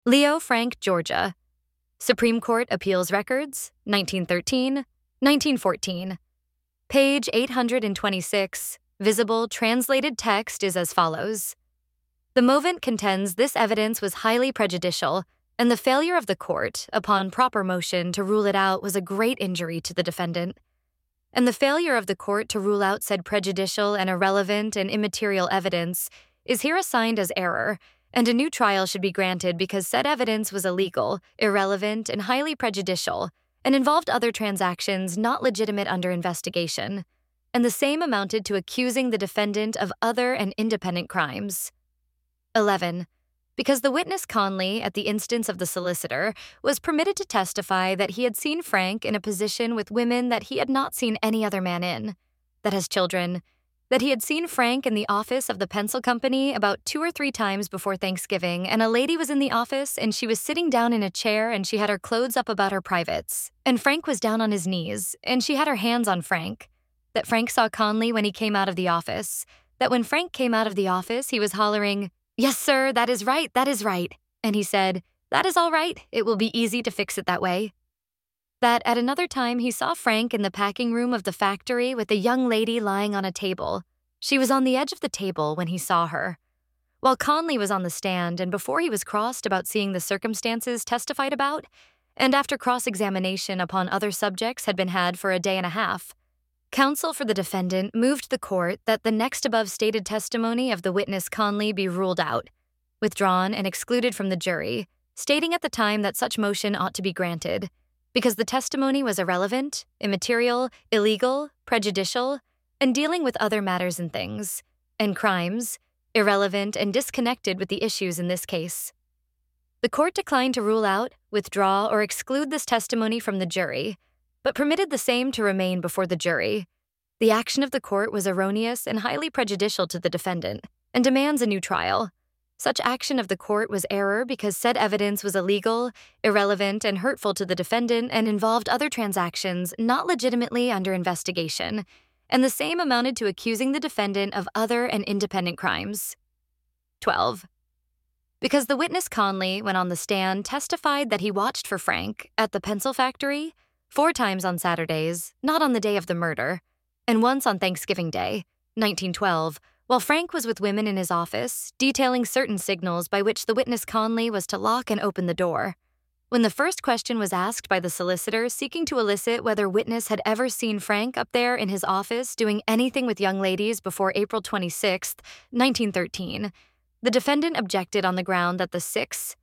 Leo Frank, Georgia. Supreme Court Appeals Records, 1913, 1914. Page 826, visible translated text is as follows. The movant contends this evidence was highly prejudicial, and the failure of the court, upon proper motion, to rule it out was a great injury to the defendant. And the failure of the court to rule out said prejudicial and irrelevant and immaterial evidence is here assigned as error, and a new trial should be granted because said evidence was illegal, irrelevant, and highly prejudicial, and involved other transactions not legitimate under investigation, and the same amounted to accusing the defendant of other and independent crimes. 11. Because the witness Conley, at the instance of the solicitor, was permitted to testify that he had seen Frank in a position with women that he had not seen any other man in, that has children, that he had seen Frank in the office of the pencil company about 2 or 3 times before Thanksgiving, and a lady was in the office and she was sitting down in a chair and she had her clothes up about her privates, and Frank was down on his knees and she had her hands on Frank, that Frank saw Conley when he came out of the office, that when Frank came out of the office he was hollering, "Yes, sir, that is right, that is right," and he said, "That is all right, it will be easy to fix it that way." That at another time he saw Frank in the packing room of the factory with a young lady lying on a table. She was on the edge of the table when he saw her. While Conley was on the stand and before he was crossed about seeing the circumstances testified about, and after cross-examination upon other subjects had been had for a day and a half, counsel for the defendant moved the court that the next above stated testimony of the witness Conley be ruled out, withdrawn and excluded from the jury, stating at the time that such motion ought to be granted, because the testimony was irrelevant, immaterial, illegal, prejudicial, and dealing with other matters and things, and crimes, irrelevant and disconnected with the issues in this case. The court declined to rule out, withdraw, or exclude this testimony from the jury, but permitted the same to remain before the jury. The action of the court was erroneous and highly prejudicial to the defendant, and demands a new trial. Such action of the court was error because said evidence was illegal, irrelevant, and hurtful to the defendant and involved other transactions not legitimately under investigation, and the same amounted to accusing the defendant of other and independent crimes. 12. Because the witness Conley, when on the stand, testified that he watched for Frank at the pencil factory 4 times on Saturdays, not on the day of the murder, and once on Thanksgiving Day, 1912, while Frank was with women in his office, detailing certain signals by which the witness Conley was to lock and open the door. When the first question was asked by the solicitor seeking to elicit whether witness had ever seen Frank up there in his office doing anything with young ladies before April 26, 1913, the defendant objected on the ground that the 6